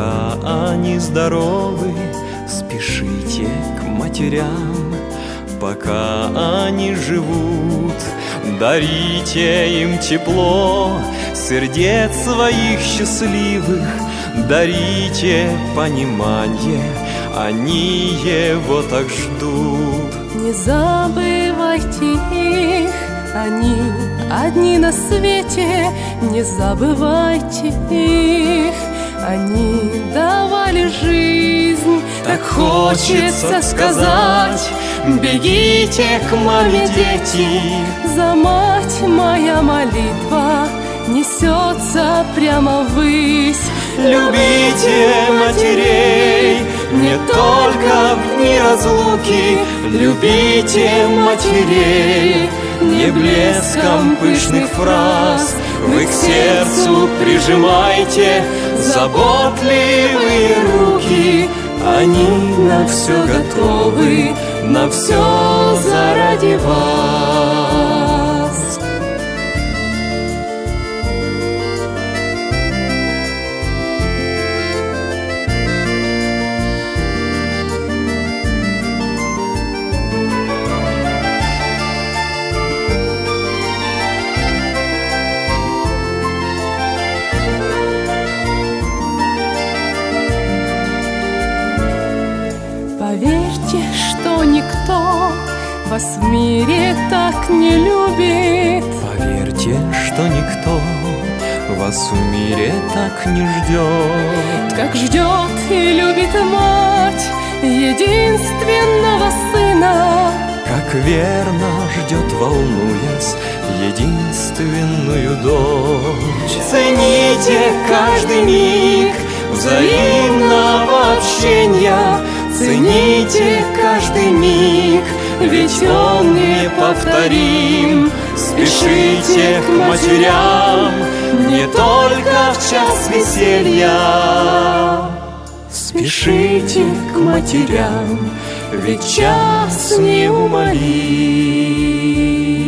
Пока они здоровы, спешите к матерям. Пока они живут, дарите им тепло сердец своих счастливых, дарите понимание, они его так ждут. Не забывайте их, они одни на свете. Не забывайте их, они давали жизнь. Так хочется сказать: бегите к маме, дети. За мать моя молитва несется прямо ввысь. Любите матерей не только в дни разлуки. Любите матерей не блеском пышных фраз. Вы к сердцу прижимайте заботливые руки. Они на все готовы, на все заради вас. Поверьте, что никто вас в мире так не любит. Поверьте, что никто вас в мире так не ждет, как ждет и любит мать единственного сына. как верно ждет, волнуясь, единственную дочь. Цените каждый миг взаимного общения, цените каждый миг, ведь он неповторим. Спешите к матерям не только в час веселья. Спешите к матерям, ведь час неумолим.